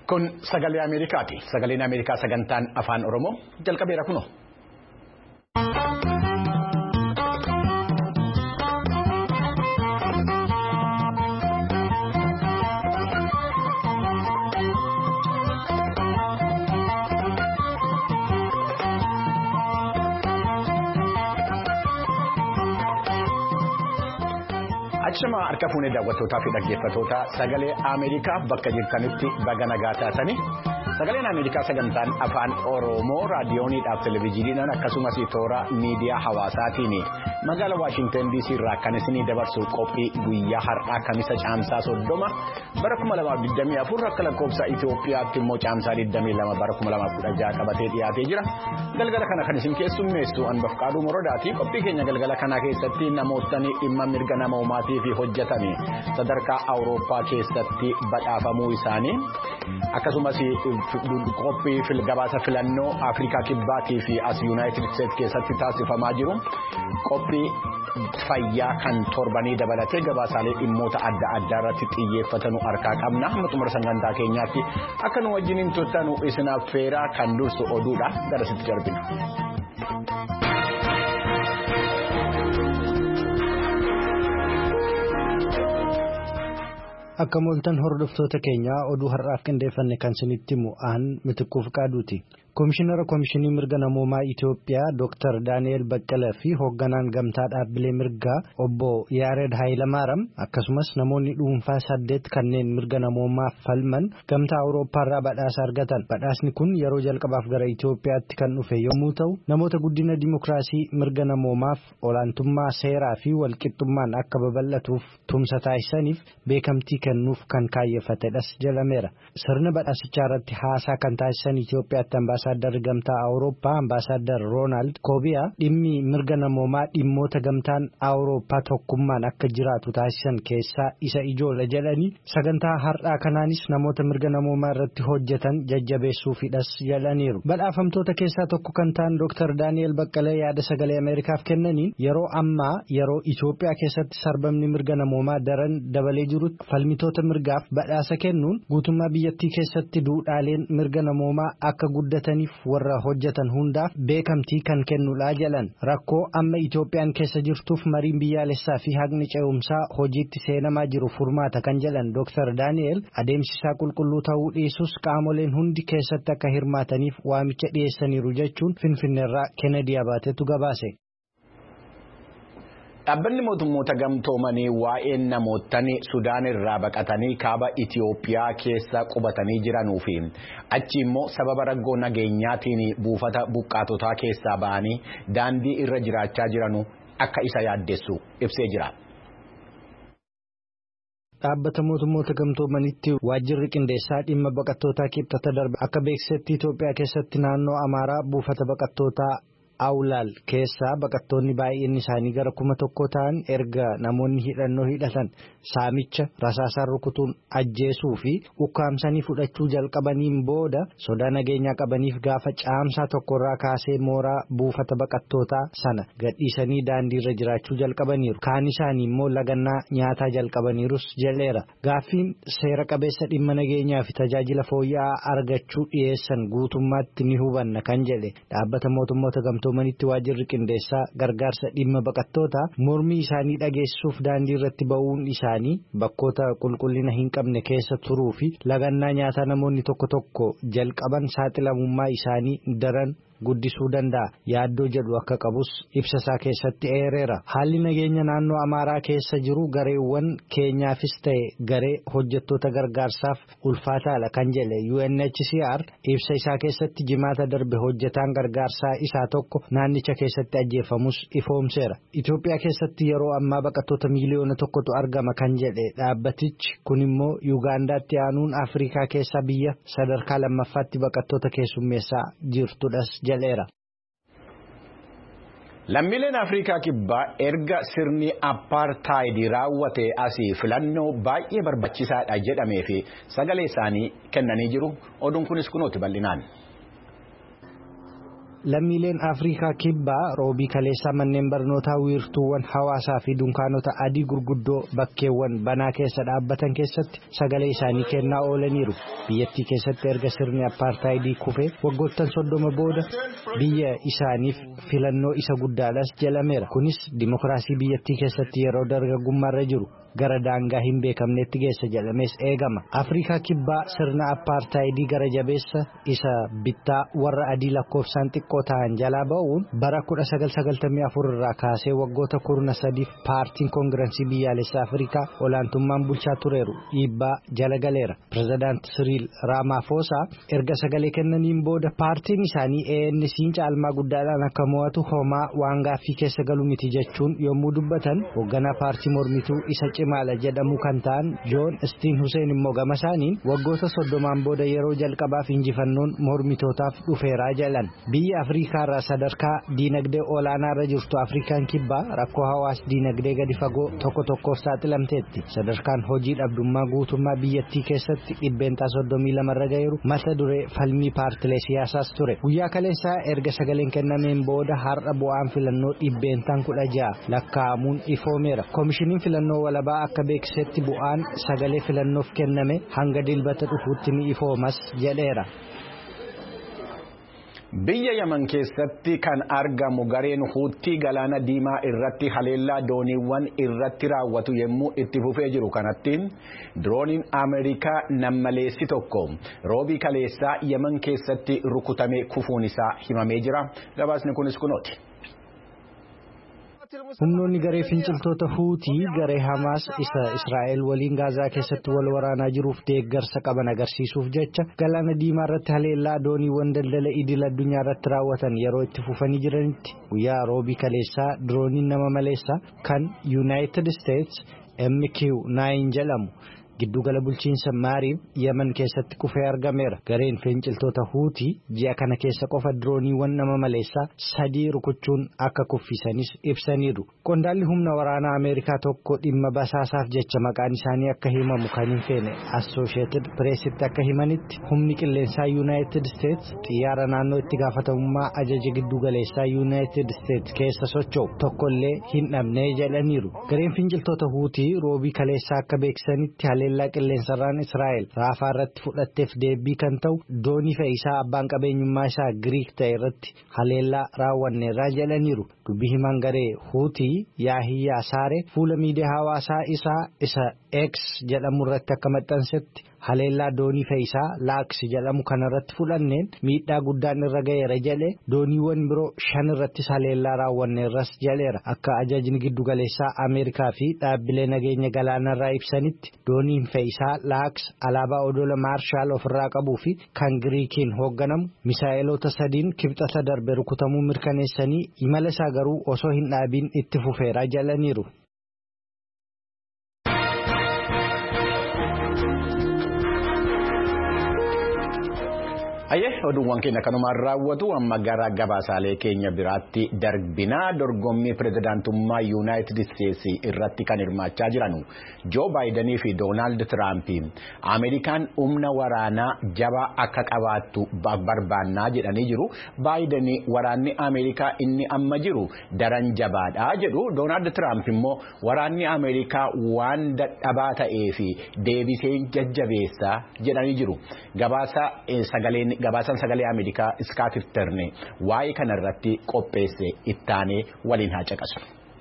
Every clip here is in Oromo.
Kun sagalee Ameerikaati. Sagaleen Ameerikaa sagantaan afaan Oromoo jalqabeera kuno. Achuma harka fuunee daawwattootaa fi dhaggeeffattoota sagalee Ameerikaa bakka jirtanitti baga nagaa taatanii sagaleen Ameerikaa sagantaan afaan Oromoo raadiyooniidhaaf televezyiiniidhaan akkasumas toora miidiyaa hawaasaatiin magaalaa Waashinten DC irraa kan isinii dabarsu qophii guyyaa har'aa kamisa caamsaa 30 bara 2024 akka lakkoofsa Itoophiyaatti immoo caamsaa 22 bara 2016 qabatee dhiyaatee jira. Galgala kana kan isin keessummeessu Anbafqaaduu Morodaati. Qophii keenya galgala kana keessatti namootni dhimma mirga namoomaatiif hojjetame sadarkaa Awurooppaa keessatti badhaafamuu isaanii akkasumas qophii gabaasa filannoo Afrikaa Kibbaatii fi as Yuunaayitid Steets keessatti taasifamaa jiru qophii fayyaa kan torbanii dabalatee gabaasaalee dhimmoota adda addaa irratti xiyyeeffatanu harkaa qabna. Xumura sagantaa keenyaatti akka nu wajjiniin turtanu isin affeeraa kan dursu oduudha garasitti darbina. Akka mooltan hordoftoota keenya oduu har'aaf qindeeffanne kan isinitti mu'aan Mitiquuf Qaaduuti. Komishinii mirga namoomaa Itoophiyaa Dr. Daani'el Baqqalee fi hoogganaan gamtaa dhaabbilee mirgaa obbo Yaared Haayilamaaram akkasumas namoonni dhuunfaa 8 kanneen mirga namoomaaf falman gamtaa Awurooppaarraa badhaasa argatan. Badhaasni kun yeroo jalqabaaf gara Itoophiyaatti kan dhufe yommuu ta'u namoota guddina dimokiraasii mirga namoomaaf olaantummaa seeraa fi walqixxummaan akka babal'atuuf tumsa taasisaniif beekamtii kennuuf kan kaayeffatedhas jedhameera. Sirna badhaasichaa irratti haasaa kan taasisan Itoophiyaatti Ambaasaaddarri gamtaa Awurooppaa Ambaasaadder Roonaald Koobiyaa dhimmi mirga namoomaa dhimmoota gamtaan Awurooppaa tokkummaan akka jiraatu taasisan keessaa isa ijoodha jedhanii sagantaa har'aa kanaanis namoota mirga namoomaa irratti hojjetan jajjabeessuufidhas jedhaniiru. Badhaafamtoota keessaa tokko kan ta'an Dr. Daani'el Baqqalee yaada sagalee Ameerikaaf kennaniin yeroo ammaa yeroo Itoophiyaa keessatti sarbamni mirga namoomaa daran dabalee jirutti falmitoota mirgaaf badhaasa kennuun guutummaa biyyattii keessatti duudhaaleen mirga namoomaa akka guddataniif warra hojjetan hundaaf beekamtii kan kennudha jedhan. Rakkoo amma Itoophiyaan keessa jirtuuf mariin biyyaalessaa fi haqni ce'umsaa hojiitti seenamaa jiru furmaata kan jedhan Dr. Daani'el adeemsisaa qulqulluu ta'uu dhiisus qaamoleen hundi keessatti akka hirmaataniif waamicha dhiyeessaniiru jechuun Finfinneerraa Kennedy Abaatetu gabaase. Dhaabbanni mootummoota gamtoomanii waa'ee namootni Sudaan irraa baqatanii kaaba Itoophiyaa keessa qubatanii jiranuu fi achi immoo sababa rakkoo nageenyaatiin buufata buqqaatotaa keessaa ba'anii daandii irra jiraachaa jiranu akka isa yaaddessu ibsee jira. Dhaabbata mootummoota gamtoomanitti waajjirri qindeessaa dhimma baqattootaa kibxata darbe akka beeksisetti Itoophiyaa keessatti naannoo Amaaraa buufata baqattootaa Awlaal keessaa baqattoonni baay'een isaanii gara 1,000 ta'an erga namoonni hidhannoo hidhatan saamicha rasaasaan rukutuun ajjeesuu fi ukkaamsanii fudhachuu jalqabaniin booda sodaa nageenyaa qabaniif gaafa caamsaa tokkorraa kaasee mooraa buufata baqattootaa sana gadhiisanii daandiirra jiraachuu jalqabaniiru. Kaan isaanii immoo lagannaa nyaataa jalqabaniirus jedheera. Gaaffiin seera qabeessa dhimma nageenyaa fi tajaajila fooyya'aa argachuu dhiyeessan guutummaatti ni hubanna kan jedhe dhaabbata mootummoota gamtoomanitti waajjirri qindeessaa gargaarsa dhimma baqattootaa mormii isaanii dhageessuuf daandii irratti ba'uun isaanii bakkoota qulqullina hin qabne keessa turuu fi lagannaa nyaataa namoonni tokko jalqaban saaxilamummaa isaanii daran guddisuu danda'a yaaddoo jedhu akka qabus ibsa isaa keessatti eereera. Haalli nageenya naannoo Amaaraa keessa jiru gareewwan keenyaafis ta'e garee hojjettoota gargaarsaaf ulfaataadha kan jedhe UNHCR ibsa isaa keessatti jimaata darbe hojjetaan gargaarsaa isaa tokko naannicha keessatti ajjeefamus ifoomseera. Itoophiyaa keessatti yeroo ammaa baqattoota miliyoona 1tu argama kan jedhe dhaabbatichi kun immoo Yuugaandaatti aanuun Afrikaa keessaa biyya sadarkaa lammaffaatti baqattoota keessummeessaa jirtudhas jedheera. Lammiileen Afrikaa Kibbaa erga sirni apartaayidii raawwate asii filannoo baay'ee barbaachisaadha jedhamee fi sagalee isaanii kennanii jiru. Oduun kunis kunooti bal'inaan. lammiileen Afrikaa kibbaa roobii kaleessaa manneen barnootaa wiirtuuwwan hawaasaa fi dunkaanota adii gurguddoo bakkeewwan banaa keessa dhaabbatan keessatti sagalee isaanii kennaa oolaniiru. Biyyattii keessatti erga sirni apartaayidii kufee waggoottan 30 booda biyya isaaniif filannoo isa guddaadhas jalameera. Kunis dimokiraasii biyyattii keessatti yeroo dargaggummaarra jiru gara daangaa hin beekamnetti geessa jedhamees eegama. Afrikaa kibbaa sirna apartaayidii gara jabeessa isa bittaa warra adii lakkoofsaan xiqqoo ta'an jalaa ba'uun bara 1994 irraa kaasee waggoota 13 paartiin koongirensii biyyaalessaa Afrikaa olaantummaan bulchaa tureeru dhiibbaa jala galeera. Pireezidaanti Siriil Raamaafosaa erga sagalee kennaniin booda paartiin isaanii ANC'n caalmaa guddaadhaan akka mo'atu homaa waan gaaffii keessa galu miti jechuun yommuu dubbatan hoogganaa paartii mormituu isa cimaala jedhamu kan ta'an Joon Stiin Huseen immoo gama isaaniin waggoota 30 booda yeroo jalqabaaf injifannoon mormitootaaf dhufeeraa jedhan. Biyya Afriikaarraa sadarkaa diinagdee olaanaarra jirtu Afrikaan kibbaa rakkoo hawaas diinagdee gadi fagoo tokko tokkoof saaxilamteetti. Sadarkaan hojii dhabdummaa guutummaa biyyattii keessatti 32 irra ga'eeru mata duree falmii paartilee siyaasaas ture. Guyyaa kaleessaa erga sagaleen kennameen booda har'a bu'aan filannoo 16 lakkaa'amuun ifoomeera. Koomishiniin filannoo walabaa akka beeksisetti bu'aan sagalee filannoof kenname hanga dilbata dhufuutti ni ifoomas jedheera. Biyya Yaman keessatti kan argamu gareen Huutii galaana diimaa irratti haleellaa dooniiwwan irratti raawwatu yommuu itti fufee jiru kanatti dirooniin Ameerikaa nammaleessi tokko roobii kaleessaa Yaman keessatti rukutamee kufuun isaa himamee jira. Gabaasni kunis kunooti. Humnoonni garee finciltoota Huutii garee Hamaas isa Israa'el waliin Gaazaa keessatti wal waraanaa jiruuf deeggarsa qaban agarsiisuuf jecha galaana diimaa irratti haleellaa dooniiwwan daldala idil addunyaa irratti raawwatan yeroo itti fufanii jiranitti guyyaa roobii kaleessaa dirooniin nama maleessaa kan United States MQ-9 jedhamu giddugala bulchiinsa Maariib Yemen keessatti kufee argameera. Gareen finciltoota Huutii ji'a kana keessa qofa dirooniiwwan nama maleessaa 3 rukuchuun akka kuffisanis ibsaniiru. Qondaalli humna waraanaa Ameerikaa tokko dhimma basaasaaf jecha maqaan isaanii akka himamu kan hin feene Associated Pressitti akka himanitti humni qilleensaa United States xiyyaara naannoo itti gaafatamummaa ajaja giddugaleessaa United States keessa socho'u tokkollee hin dhabne jedhaniiru. Gareen finciltoota Huutii roobii kaleessaa akka beeksisanitti haleellaa qilleensarraan Israa'el Raafaa irratti fudhatteef deebii kan ta'u doonii fe'iisaa abbaan qabeenyummaa isaa Giriik ta'e irratti haleellaa raawwanneerra jedhaniiru. Dubbii himaan garee Huutii Yaahiyyaa Saaree fuula miidiyaa hawaasaa isaa isa X jedhamu irratti akka maxxansetti haleellaa doonii fe'iisaa Laaks jedhamu kanarratti fudhanneen miidhaa guddaan irra ga'eera jedhe dooniiwwan biroo 5 irrattis haleellaa raawwanneerras jedheera. Akka ajajni giddugaleessaa Ameerikaa fi dhaabbilee nageenya galaanarraa ibsanitti dooniin fe'iisaa Laaks alaabaa odola Maarshaal ofirraa qabuu fi kan Giriikiin hoogganamu misaa'eloota 3 kibxata darbe rukutamuu mirkaneessanii imala isaa garuu osoo hin dhaabiin itti fufeera jedhaniiru. Oduuwwan keenya kanumaan raawwatu amma gara gabaasaalee keenya biraatti darbinaa dorgommii pirezidaantummaa Yuunaayitid Isteetsi irratti kan hirmaachaa jiran Joo Baayidanii fi Doonaald Tiraamp Ameerikaan humna waraanaa jabaa akka qabaattu barbaannaa jedhanii jiru. Baayidanii waraanni Ameerikaa inni amma jiru daran jabaadha jedhu. Doonaald Tiraamp immoo waraanni Ameerikaa waan dadhabaa ta'ee fi deebisee jajjabeessa jedhanii jiru. Gabaasaan sagalee Ameerikaa Scott Turner waa'ee kanarratti qopheesse ittaanee waliin haa caqasu.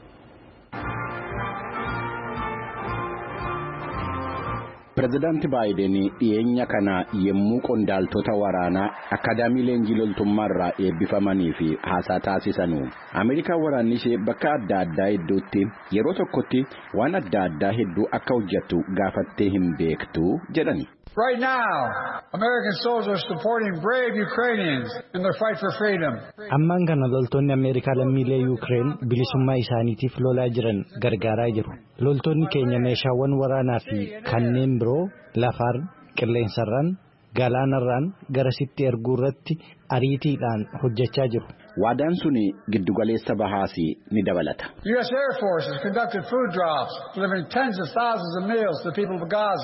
Pireezidaanti Baayiden dhiyeenya kana yommuu qondaaltota waraanaa akaadaamii leenjii loltummaarraa eebbifamanii fi haasaa taasisanu Ameerikaan waraanni ishee bakka adda addaa hedduutti yeroo tokkotti waan adda addaa hedduu akka hojjettu gaafattee hin beektu jedhani. Right now, American soldiers are supporting brave Ukrainians in their fight for freedom. Ammaan kana loltoonni Ameerikaa lammiilee Ukraine bilisummaa isaaniitiif lolaa jiran gargaaraa jiru. Loltoonni keenya meeshaawwan waraanaa fi kanneen biroo lafaan, qilleensarraan, galaanarraan garasitti erguu irratti ariitiidhaan hojjechaa jiru. Waadaan suni giddugaleessa bahaasi ni dabalata. U.S. Air Force has conducted food drops, delivering tens of thousands of meals to the people of Gaza.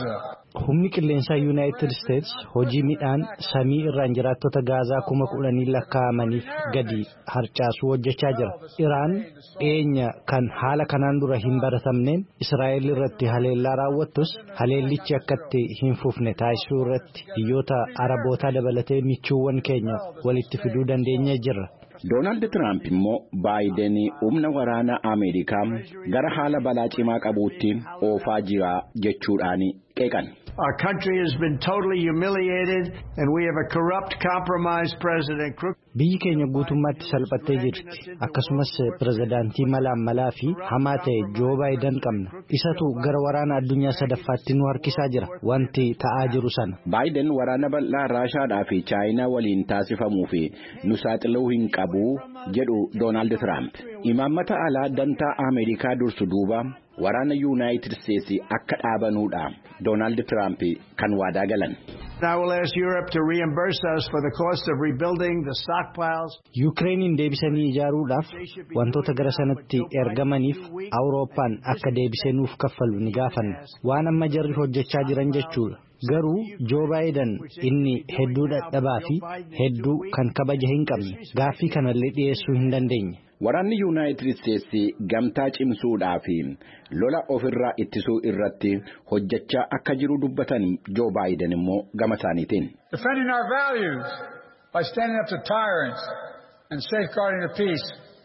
Humni qilleensaa Yuunaayitid Isteets hojii midhaan samii irraan jiraattota Gaazaa 10,000 lakkaa'amaniif gadi harcaasuu hojjechaa jira. Iraan eenya kan haala kanaan dura hin baratamneen Israa'el irratti haleellaa raawwattus haleellichi akkatti hin fufne taasisuu irratti biyyoota Arabootaa dabalatee michuuwwan keenya walitti fiduu dandeenyee jirra. Doonaald Tiraamp immoo Baayiden humna waraanaa Ameerikaa gara haala balaa cimaa qabuutti oofaa jira jechuudhaan qeeqan. Our country has been totally humiliated and we have a corrupt, compromised president. Biyyi keenya guutummaatti salphattee jirti. Akkasumas pirezidaantii malaa fi hamaa ta'e Joo Baayiden qabna. Isatu gara waraana addunyaa sadaffaatti nu harkisaa jira. Wanti ta'aa jiru sana. Baayiden waraana bal'aa Raashaadhaa fi Chaayinaa waliin taasifamuu fi nu saaxiluu hin qabu jedhu Doonaald Tiraamp. Imaammata alaa dantaa Ameerikaa dursu duuba waraana Yuunaayitid Isteetsi akka dhaabanuudha Doonaald Tiraamp kan waadaa galan. I will ask Europe to reimburse us for the cost of rebuilding the stockpiles. Ukrainiin deebisanii ijaaruudhaaf wantoota gara sanatti ergamaniif Awurooppaan akka deebisee nuuf kaffalu ni gaafanna. Waan amma jarri hojjechaa jiran jechuudha. Garuu Joo Baayiden inni hedduu dadhabaa fi hedduu kan kabaja hin qabne gaaffii kanallee dhiyeessuu hin dandeenye. Waraanni Yuunaayitid Isteetsi gamtaa cimsuudhaa fi lola ofirraa ittisuu irratti hojjechaa akka jiru dubbatan Joo Baayiden immoo gama isaaniitiin. Defending our values by standing up to tyrants and safeguarding the peace.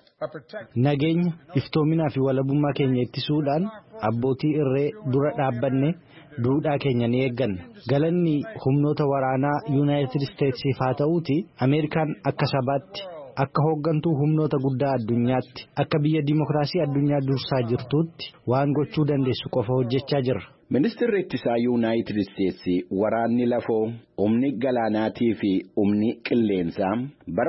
Nageenya iftoominaa fi walabummaa keenya ittisuudhaan abbootii irree dura dhaabbanne duudhaa keenya ni eegganna. Galanni humnoota waraanaa Yuunaayitid Isteetsiif haa ta'uuti Ameerikaan akka sabaatti akka hooggantuu humnoota guddaa addunyaatti akka biyya dimokiraasii addunyaa dursaa jirtuutti waan gochuu dandeessu qofa hojjechaa jirra. Ministeerri ittisaa Yuunaayitid Isteetsi waraanni lafoo humni galaanaatii fi humni qilleensaa bara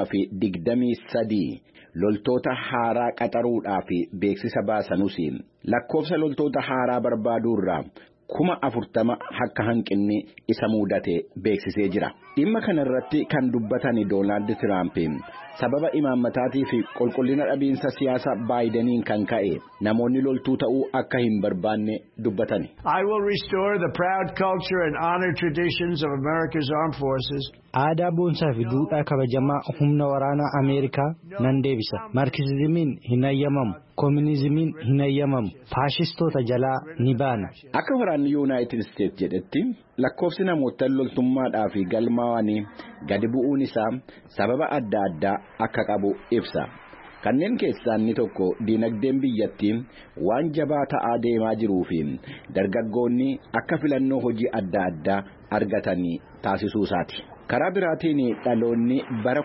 2023 loltoota haaraa qaxaruudhaaf beeksisa baasanuus lakkoofsa loltoota haaraa barbaaduurraa 40,000 akka hanqinni isa mudate beeksisee jira. Dhimma kanarratti kan dubbatan Doonaald Tiraamp sababa imaammataatii fi qulqullina dhabiinsa siyaasa Baayideniin kan ka'e namoonni loltuu ta'uu akka hin barbaanne dubbatan. I will restore the proud culture and honor traditions of America's armed forces. Aadaa boonsaa fi duudhaa kabajamaa humna waraanaa Ameerikaa nan deebisa. Maarkizimiin hin hayyamamu. Koominizimiin hin hayyamamu. Faashistoota jalaa ni baana. Akka waraanni Yuunaayitid Isteetsi jedhetti lakkoofsi namoota loltummaadhaa fi galmaawanii gadi bu'uun isaa sababa adda addaa akka qabu ibsa. Kanneen keessaa inni tokko dinagdeen biyyattii waan jabaa ta'aa deemaa jiruu fi dargaggoonni akka filannoo hojii adda addaa argatanii taasisuu isaati. Karaa biraatiin dhaloonni bara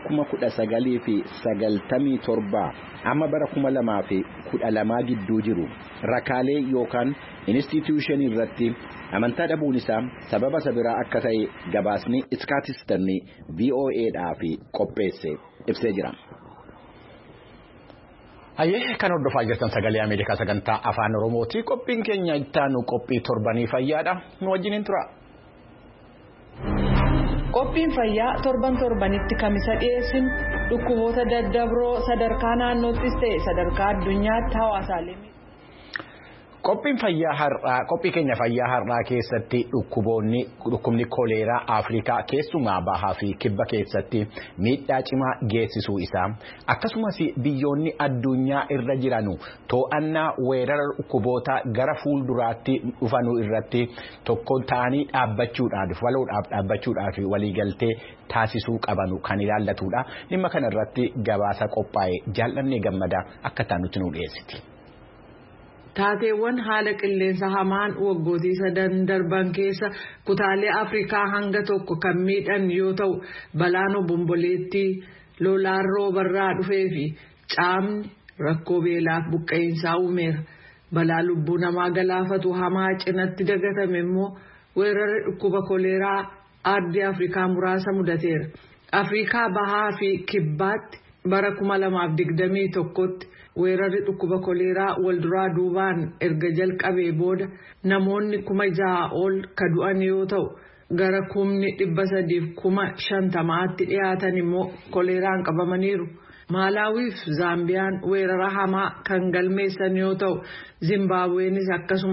1997 amma bara 2012 gidduu jiru rakaalee yookaan instituushinii irratti amantaa dhabuun isaa sababa sabiraa akka ta'e gabaasni Iskaatisterni VOAdhaaf qopheesse ibsee jira. Ayyee kan hordofaa jirtan sagalee Ameerikaa sagantaa afaan Oromooti. Qophiin keenya ittaanu qophii torbanii fayyaadha. Nu wajjin tura. Qophiin fayyaa torbanitti kamisa dhiyeessinu dhukkuboota daddabroo sadarkaa naannoottis ta'e sadarkaa addunyaatti hawaasaalee. Qophii keenya fayyaa har'aa keessatti dhukkubni koleeraa Afrikaa keessumaa bahaa fi kibba keessatti miidhaa cimaa geessisuu isaa akkasumas biyyoonni addunyaa irra jiranu to'annaa weerara dhukkuboota gara fuulduraatti dhufanuu irratti tokko ta'anii dhaabbachuudhaaf waliigaltee taasisuu qabanu kan ilaallatudha. Dhimma kana irratti gabaasa qophaa'e jaallannee gammadaa akka taanutti nu dhiyeessiti. Taateewwan haala qilleensa hamaan waggootii 3 darban keessa kutaalee Afrikaa hanga tokko kan miidhan yoo ta'u balaan obomboleettii lolaan roobarraa dhufee fi caamni rakkoo beelaaf buqqeensaa uumeera. Balaa lubbuu namaa galaafatu hamaa cinatti dagatame immoo weerarri dhukkuba koleeraa ardii Afrikaa muraasa mudateera. Afrikaa bahaa fi kibbaatti bara 2021tti weerarri dhukkuba koleeraa walduraa duubaan erga jalqabee booda namoonni 6,000 ol ka du'an yoo ta'u gara 350,000tti dhiyaatan immoo koleeraan qabamaniiru. Maalaawi fi Zaambiyaan weerara hamaa kan galmeessan yoo ta'u Zimbaabuweenis akkasuma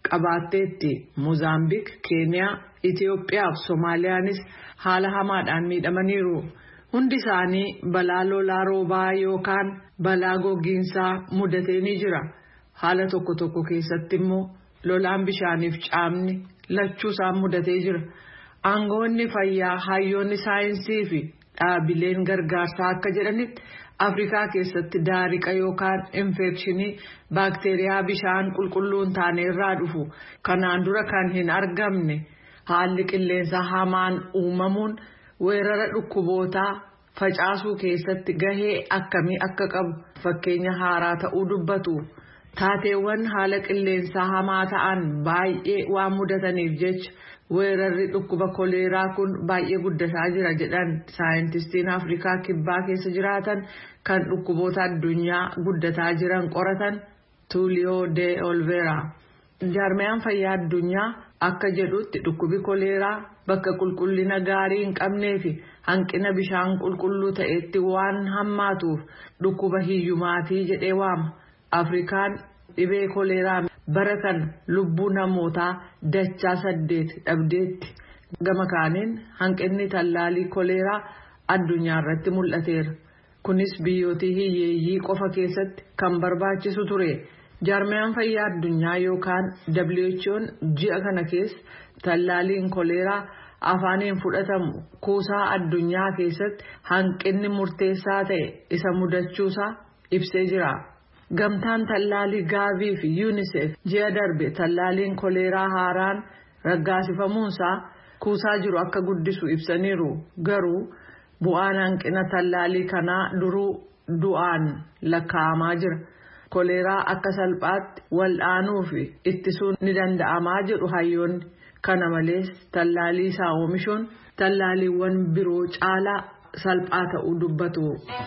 qabaatteetti. Mozaambiik, Keeniyaa, Itoophiyaa fi Soomaaliyaanis haala hamaadhaan miidhamaniiru. Hundi isaanii balaa lolaa roobaa yookaan balaa gogiinsaa mudatee ni jira. Haala tokko tokko keessatti immoo lolaan bishaaniif caamni lachuusaan mudatee jira. Aangoonni fayyaa, hayyoonni saayinsii fi dhaabileen gargaarsaa akka jedhanitti Afrikaa keessatti daariqa yookaan infekshinii baakteeriyaa bishaan qulqulluu hin taane irraa dhufu kanaan dura kan hin argamne haalli qilleensa hamaan uumamuun weerara dhukkubootaa facaasuu keessatti gahee akkamii akka qabu fakkeenya haaraa ta'uu dubbatu. Taateewwan haala qilleensaa hamaa ta'an baay'ee waan mudataniif jecha weerarri dhukkuba koleeraa kun baay'ee guddataa jira jedhan saayintistiin Afrikaa kibbaa keessa jiraatan kan dhukkuboota addunyaa guddataa jiran qoratan Tuuliyoo de Olveera. Jaarmayaan fayyaa addunyaa akka jedhutti dhukkubi koleeraa bakka qulqullina gaarii hin qabnee fi hanqina bishaan qulqulluu ta'etti waan hammaatuuf dhukkuba hiyyumaatii jedhee waama. Afrikaan dhibee koleeraa bara kan lubbuu namootaa dachaa 8 dhabdeetti. Gama kaaniin hanqinni tallaalii koleeraa addunyaa irratti mul'ateera. Kunis biyyoota hiyyeeyyii qofa keessatti kan barbaachisu ture. Jaarmayaan fayyaa addunyaa yookaan WHO'n ji'a kana keessa tallaaliin koleeraa afaaniin fudhatamu kuusaa addunyaa keessatti hanqinni murteessaa ta'e isa mudachuusaa ibsee jira. Gamtaan tallaalii Gaavii fi UNICEF ji'a darbe tallaaliin koleeraa haaraan raggaasifamuunsaa kuusaa jiru akka guddisu ibsaniiru. Garuu bu'aan hanqina tallaalii kanaa duruu du'aan lakkaa'amaa jira. Koleeraa akka salphaatti wal'aanuu fi ittisuun ni danda'amaa jedhu hayyoonni. Kana malees tallaalii isaa oomishuun tallaaliiwwan biroo caalaa salphaa ta'uu dubbatu.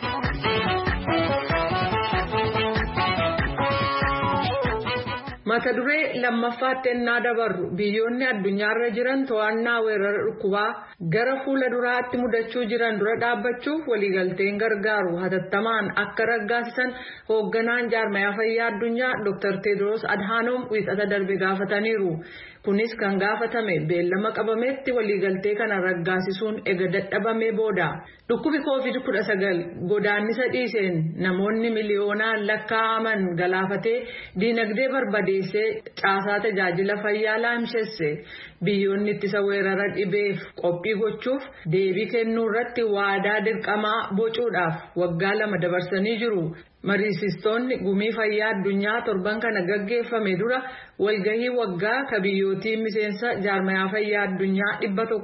Mata duree lammaffaatti ennaa dabarru biyyoonni addunyaarra jiran to'annaa weerara dhukkubaa gara fuula duraatti mudachuu jiran dura dhaabbachuuf waliigalteen gargaaru hatattamaan akka raggaasisan hoogganaan jaarmayaa fayyaa addunyaa Dr. Tedros Adhanom wiixata darbe gaafataniiru. Kunis kan gaafatame beellama qabametti waliigaltee kana raggaasisuun ega dadhabamee booda. Dhukkubi COVID-19 godaannisa dhiiseen namoonni miliyoonaan lakkaa'aman galaafatee diinagdee barbadeessee caasaa tajaajila fayyaa laamshesse. Biyyoonni ittisa weerara dhibeef qophii gochuuf deebii kennuu irratti waadaa dirqamaa bocuudhaaf waggaa 2 dabarsanii jiru. Mariisistoonni gumii fayyaa addunyaa torban kana gaggeeffame dura walgahii waggaa ka biyyootiin miseensa jaarmayaa fayyaa addunyaa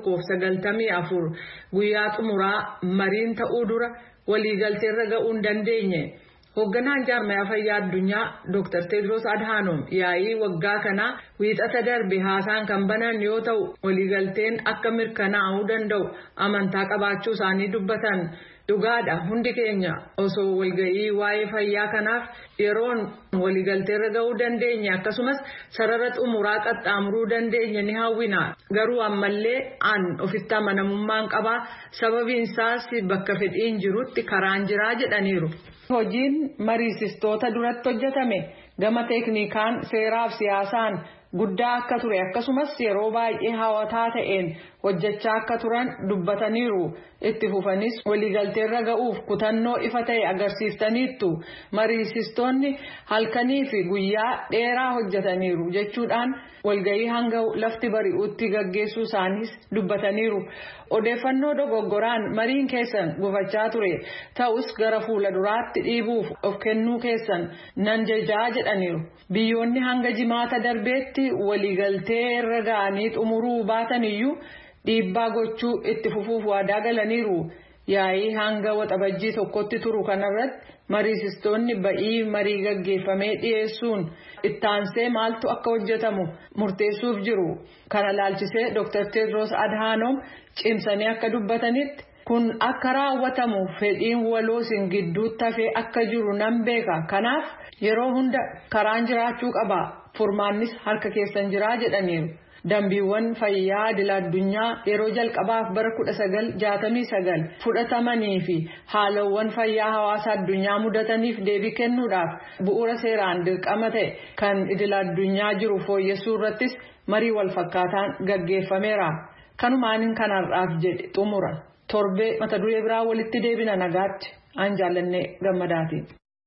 194 guyyaa xumuraa mariin ta'uu dura waliigalteerra ga'uu hin dandeenye. Hoogganaan jaarmayaa fayyaa addunyaa Dr. Tedros Adhanom yaa'ii waggaa kanaa wiixata darbe haasaan kan banan yoo ta'u waliigalteen akka mirkanaa'uu danda'u amantaa qabaachuu isaanii dubbatan. Dhugaadha hundi keenya osoo walgahii waa'ee fayyaa kanaaf yeroon waliigalteerra ga'uu dandeenya akkasumas sarara xumuraa qaxxaamuruu dandeenya ni hawwina. Garuu ammallee ofitti amanamummaan qabaa sababiin isaas bakka fedhiin jirutti karaan jiraa jedhaniiru. Hojiin mariisistoota duratti hojjetame gama teeknikaan seeraaf siyaasaan guddaa akka ture akkasumas yeroo baay'ee hawataa ta'een hojjechaa akka turan dubbataniiru. Itti fufanis waliigalteerra ga'uuf kutannoo ifa ta'e agarsiiftaniittu. Mariisistoonni halkanii fi guyyaa dheeraa hojjetaniiru jechuudhaan walgahii hanga lafti bari'uutti gaggeessuu isaaniis dubbataniiru. Odeeffannoo dogoggoraan mariin keessan gufachaa ture ta'us gara fuula duraatti dhiibuuf of kennuu keessan nan jajaa jedhaniiru. Biyyoonni hanga jimaata darbeetti waliigaltee irra ga'anii xumuruu baatan iyyuu dhiibbaa gochuu itti fufuuf waadaa galaniiru. Yaa'ii hanga waxabajjii tokkotti turu kanarratti mariisistoonni ba'ii marii gaggeeffamee dhiyeessuun ittaansee maaltu akka hojjetamu murteessuuf jiru. Kana laalchisee Dr. Tedros Adhanom cimsanii akka dubbatanitti kun akka raawwatamu fedhiin waloo isin gidduutti hafee akka jiru nan beeka. Kanaaf yeroo hunda karaan jiraachuu qaba. Furmaannis harka keessan jiraa jedhaniiru. Dambiiwwan fayyaa idil addunyaa yeroo jalqabaaf bara 1969 fudhatamanii fi haalawwan fayyaa hawaasa addunyaa mudataniif deebii kennuudhaaf bu'uura seeraan dirqama ta'e kan idil addunyaa jiru fooyyessuu irrattis marii wal fakkaataan gaggeeffameera. Kanumaan kanarraaf jedhe xumura. Torbee mata duree biraa walitti deebina nagaatti an jaallannee gammadaati.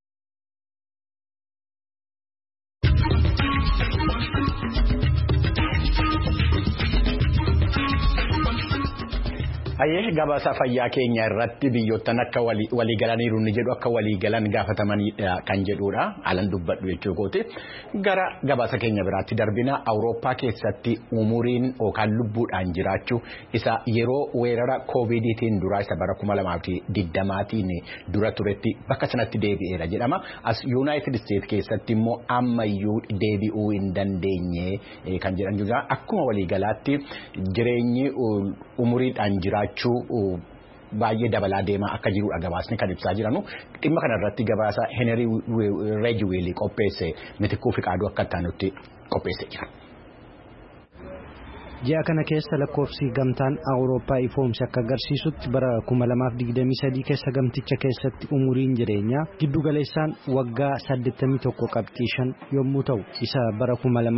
Hayyee gabaasa fayyaa keenya irratti biyyoottan akka waliigalaniiru ni jedhu akka waliigalan gaafatamaniidha kan jedhudha. Alan dubbadhu jechuu kooti. Gara gabaasa keenya biraatti darbina Awurooppaa keessatti umuriin yookaan lubbuudhaan jiraachuu isa yeroo weerara COVID-19 dura isa bara 2020tiin dura turetti bakka sanatti deebi'eera jedhama. As United States keessatti immoo ammayyuu deebi'uu hin dandeenye kan jedhan jira. Akkuma waliigalaatti jireenyi umuriidhaan jiraachuu baay'ee dabalaa deemaa akka jirudha gabaasni kan ibsaa jiranu. Dhimma kanarratti gabaasa Henry Ridgewell qopheesse Mitikuu Fiqaaduu akka ta'anutti qopheessee jira. Ji'a kana keessa lakkoofsi gamtaan Awurooppaa ifoomsi akka agarsiisutti bara 2023 keessa gamticha keessatti umuriin jireenyaa giddu galeessaan waggaa 81.5 yommuu ta'u isa bara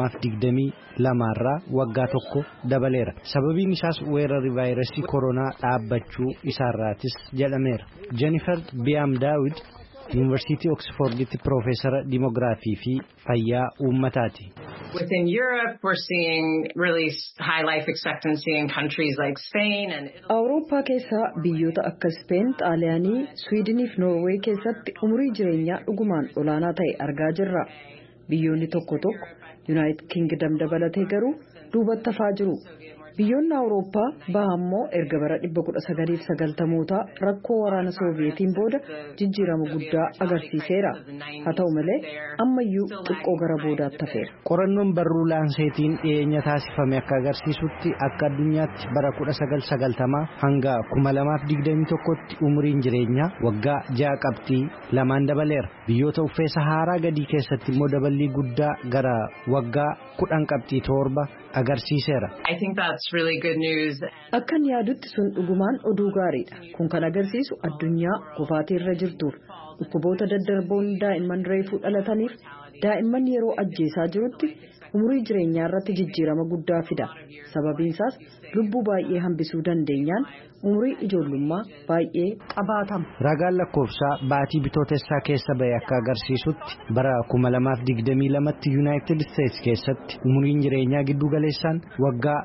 2022 irraa waggaa tokko dabaleera. Sababiin isaas weerarri vaayirasii koronaa dhaabbachuu isaarraatis jedhameera. Jennifer Biam Daawid Yuunivarsiitii Oksforditti Piroofeesara Dimoogiraafii fi Fayyaa Uummataati. Within Europe, we're seeing really high life expectancy in countries like Spain and Italy. Awurooppaa keessa biyyoota akka Speen, Xaaliyaanii, Swiidinii fi Noorweey keessatti umurii jireenyaa dhugumaan olaanaa ta'e argaa jirra. Biyyoonni tokko tokko United Kingdom dabalatee garuu duubatti hafaa jiru. Biyyoonni Awurooppaa baha immoo erga bara 1990 rakkoo waraana Sooviyetiin booda jijjiirama guddaa agarsiiseera. Haa ta'u malee ammayyuu xiqqoo gara boodaatti hafeera. Qorannoon barruu Laanseetiin dhiyeenya taasifame akka agarsiisutti akka addunyaatti bara 1990 hanga 2021tti umuriin jireenyaa waggaa 6.2 dabaleera. Biyyoota uffee Saharaa gadii keessatti immoo daballii guddaa gara waggaa 10.7 agarsiiseera. I think that's really good news. Akkan yaadutti sun dhugumaan oduu gaariidha. Kun kan agarsiisu addunyaa kufaatii irra jirtuuf dhukkuboota daddarboon daa'imman reefuu dhalataniif daa'imman yeroo ajjeesaa jirutti umurii jireenyaa irratti jijjiirama guddaa fida. Sababiin isaas lubbuu baay'ee hambisuu dandeenyaan umurii ijoollummaa baay'ee qabaatama. Ragaan lakkoofsaa baatii bitootessaa keessa ba'e akka agarsiisutti bara 2022tti United States keessatti umuriin jireenyaa giddu galeessaan waggaa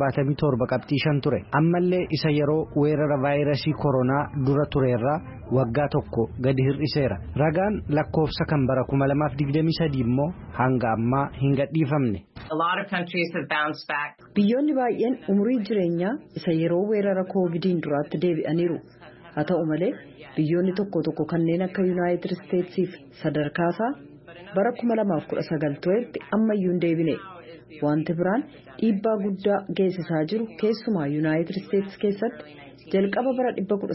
77.5 ture. Ammallee isa yeroo weerara vaayirasii koronaa dura tureerraa waggaa tokko gadi hir'iseera. Ragaan lakkoofsa kan bara 2023 immoo hanga ammaa hin gadhiifamne. A lot of countries have bounced back. Biyyoonni baay'een umurii jireenyaa isa yeroo weerara COVID-19 duraatti deebi'aniiru. Haa ta'u malee biyyoonni tokko tokko kanneen akka United States sadarkaasaa bara 2019 turetti ammayyuu hin deebine. Wanti biraan dhiibbaa guddaa geessisaa jiru keessumaa United States keessatti jalqaba bara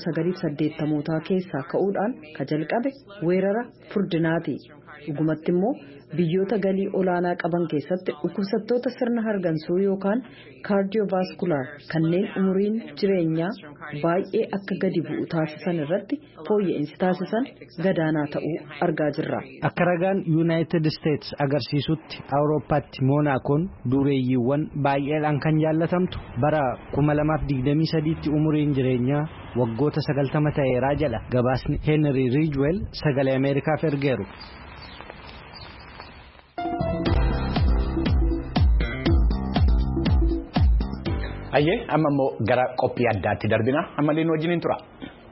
1980 keessaa ka'uudhaan ka jalqabe weerara furdinaati. Dhugumatti immoo biyyoota galii olaanaa qaban keessatti dhukkubsattoota sirna hargansuu yookaan kaardiyovaaskular kanneen umuriin jireenyaa baay'ee akka gadi bu'u taasisan irratti fooyya'insi taasisan gadaanaa ta'uu argaa jirra. Akka ragaan United States agarsiisutti Awurooppaatti Moonaakoon dureeyyiiwwan baay'eedhaan kan jaallatamtu bara 2023tti umuriin jireenyaa waggoota 90 ta'eeraa jedha gabaasni Henry Ridgewell sagalee Ameerikaaf ergeeru. Ayyee amma immoo gara qophii addaatti darbina ammallee nu wajjin tura.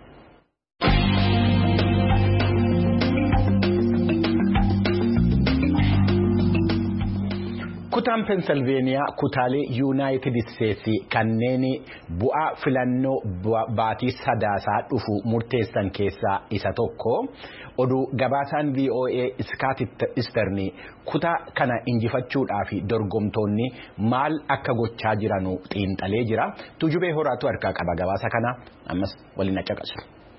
Kutaan Pennsylvania kutaalee United States kanneen bu'aa filannoo baatii sadaasaa dhufu murteessan keessaa isa tokko. Oduu gabaasaan VOA Scott Stern kutaa kana injifachuudhaaf dorgomtoonni maal akka gochaa jiranu xiinxalee jira. Tujubee horaatu harkaa qaba gabaasa kana ammas waliin caqasu.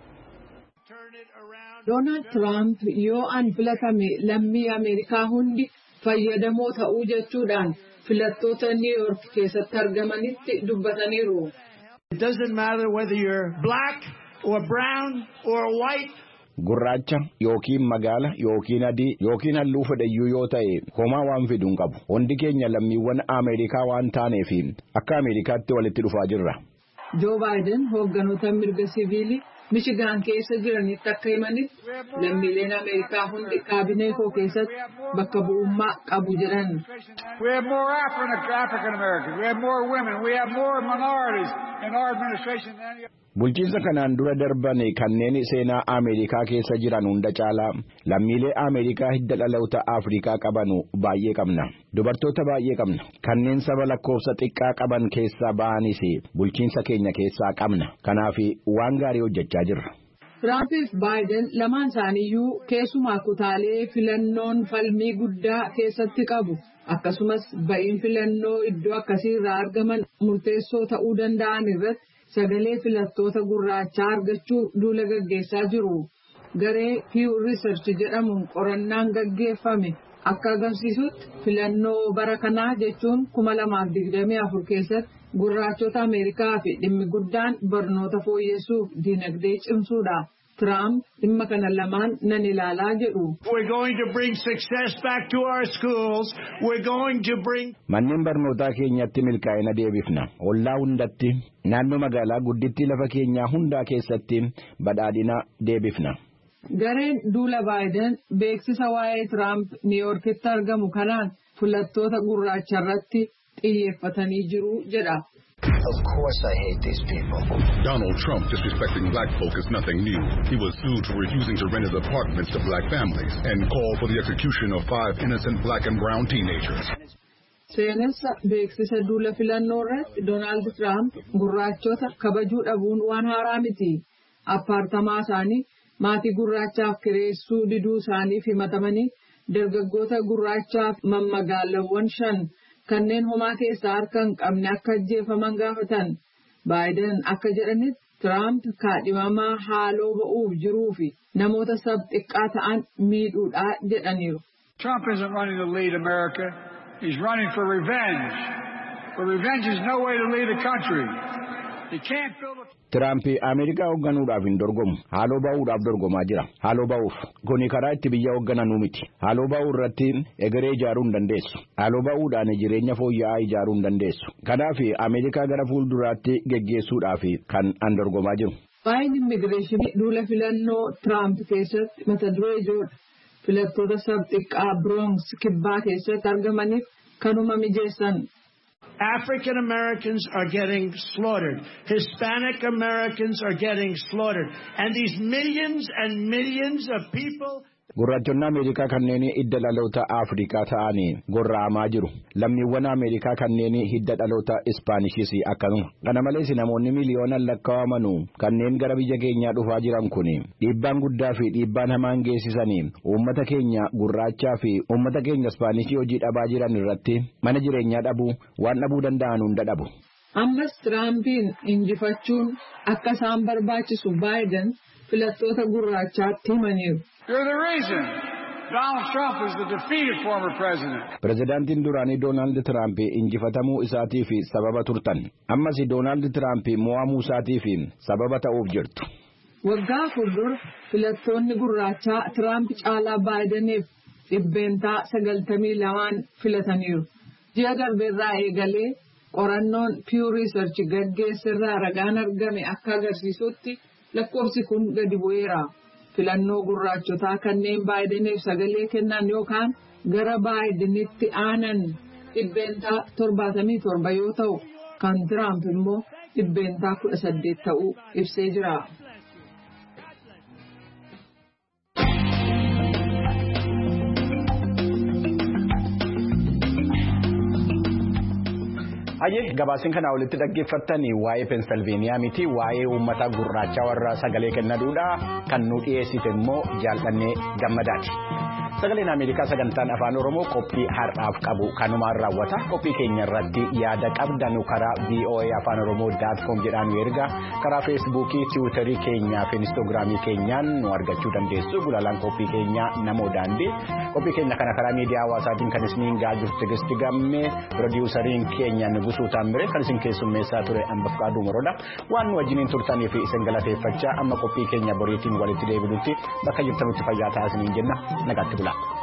Donald Trump yoo filatame lammii Ameerikaa hundi fayyadamoo ta'uu jechuudhaan filattoota New York keessatti argamanitti dubbataniiru. It doesn't matter whether you're black or brown or white. Gurraacha yookiin magaala yookiin adii yookiin halluu fedhayyuu yoo ta'e homaa waan fiduun qabu. Hundi keenya lammiiwwan Ameerikaa waan taaneef akka Ameerikaatti walitti dhufaa jirra. Joe Biden hoogganoota mirga siviilii Michigan keessa jiranitti akka himanitti lammiileen Ameerikaa hundi kaabinee koo keessatti bakka bu'ummaa qabu jedhan. We have more African Americans. We have more women. We have more minorities in our administration than any other. Bulchiinsa kanaan dura darban kanneen seenaa Ameerikaa keessa jiran hunda caalaa lammiilee Ameerikaa hidda dhaloota Afrikaa qabanu baay'ee qabna. Dubartoota baay'ee qabna. Kanneen saba lakkoofsa xiqqaa qaban keessaa ba'anis bulchiinsa keenya keessaa qabna. Kanaaf waan gaarii hojjechaa jirra. Trump fi Biden lamaan isaaniiyyuu keessumaa kutaalee filannoon falmii guddaa keessatti qabu. Akkasumas ba'iin filannoo iddoo akkasii irraa argaman murteessoo ta'uu danda'an irratti sagalee filattoota gurraachaa argachuuf duula gaggeessaa jiru. Garee Pew Research jedhamuun qorannaan gaggeeffame akka agarsiisutti filannoo bara kanaa jechuun 2024 keessatti gurraachota Ameerikaa fi dhimmi guddaan barnoota fooyyessuuf dinagdee cimsuudha. Trump dhimma kana lamaan nan ilaalaa jedhu. We're going to bring success back to our schools. We're going to bring Manneen barnootaa keenyatti milkaa'ina deebifna. Ollaa hundatti naannoo magaalaa gudditti lafa keenyaa hundaa keessatti badhaadhina deebifna. Gareen duula Biden beeksisa waa'ee Trump New Yorkitti argamu kanaan filattoota gurraacha irratti xiyyeeffatanii jiru jedha. Of course I hate these people. Donald Trump disrespecting black folk is nothing new. He was sued for refusing to rent his apartments to black families and called for the execution of 5 innocent black and brown teenagers. Seenessa beeksisa duula filannoo irratti Donald Trump gurraachota kabajuu dhabuun waan haaraa miti. Appaartamaa isaanii maatii gurraachaaf kireessuu diduu isaaniif himatamanii dargaggoota gurraachaaf mammagaalawwan 5 kanneen homaa keessaa harka hin qabne akka ajjeefaman gaafatan. Biden akka jedhanitti Trump kaadhimamaa haaloo ba'uuf jiruu fi namoota sab xiqqaa ta'an miidhuudha jedhaniiru. Trump isn't running to lead America. He's running for revenge. But revenge is no way to lead a country. He can't build a Trump Ameerikaa hoogganuudhaaf hin dorgomu. Haaloo ba'uudhaaf dorgomaa jira. Haaloo ba'uuf kuni karaa itti biyya hooggananuu miti. Haaloo ba'uu irratti egeree ijaaruu hin dandeessu. Haaloo ba'uudhaan jireenya fooyya'aa ijaaruu hin dandeessu. Kanaaf Ameerikaa gara fuulduraatti geggeessuudhaaf kan an dorgomaa jiru. Waa'een immigireeshinii duula filannoo Trump keessatti mata duree ijoodha. Filattoota sab xiqqaa Bronx kibbaa keessatti argamaniif kanuma mijeessan. African Americans are getting slaughtered. Hispanic Americans are getting slaughtered. And these millions and millions of people. Gurraachonni Ameerikaa kanneen hidda dhaloota Afrikaa ta'anii gorra'amaa jiru. Lammiiwwan Ameerikaa kanneen hidda dhaloota Ispaanishis akkasuma. Kana malees namoonni miliyoonaan lakkaa'amanu kanneen gara biyya keenyaa dhufaa jiran kun dhiibbaan guddaa fi dhiibbaan hamaan geessisanii uummata keenya gurraachaa fi uummata keenya Ispaanishii hojii dhabaa jiran irratti mana jireenyaa dhabuu waan dhabuu danda'an hunda dhabu. Ammas Tiraampiin injifachuun akka isaan barbaachisu Biden filattoota gurraachaatti himaniiru. You're the reason Donald Trump is the defeated former president. Prezidaantiin duraanii Donald Trump injifatamuu isaatii fi sababa turtan. Ammas Donald Trump mo'amuu isaatii fi sababa ta'uuf jirtu. Waggaa fuuldura filattoonni gurraachaa Trump caalaa Bideniif dhibbeentaa 92 filataniiru. Ji'a darbeerraa eegalee qorannoon Pew Research gaggeessirraa ragaan argame akka agarsiisutti lakkoofsi kun gadi bu'eera. Filannoo gurraachotaa kanneen Bideniif sagalee kennan yookaan gara Bidenitti aanan dhibbeentaa 77 yoo ta'u kan Trump immoo dhibbeentaa 18 ta'uu ibsee jira. Ayyee gabaasni kana walitti dhaggeeffattanii waa'ee Pennsylvania miti waa'ee uummata gurraacha warra sagalee kennaduudha kan nu dhiyeessite immoo jaallannee gammadaati. Sagaleen Ameerikaa sagantaan afaan Oromoo qophii har'aaf qabu kanumaan raawwata. Qophii keenya irratti yaada qabdan karaa voaafaanoroomoo.com jedhaan erga karaa feesbuukii tiwiitarii keenyaa fi inistoogiraamii keenyaan nu argachuu dandeessu. Gulaalaan qophii keenyaa namoo daandii qophii keenya kana karaa miidiyaa hawaasaatiin kan isiniin gahaa jirtu Tigisti Gammee pirodiwusariin keenya Nugusuu Taammiree kan isin keessummeessaa ture Ambafqaaduu Moroodha. Waan nu wajjiniin turtanii fi isin galateeffachaa amma qophii keenya boriitiin walitti deebinutti bakka jirtanutti fayyaa ta'aa isiniin jenna nagaatti bulaa.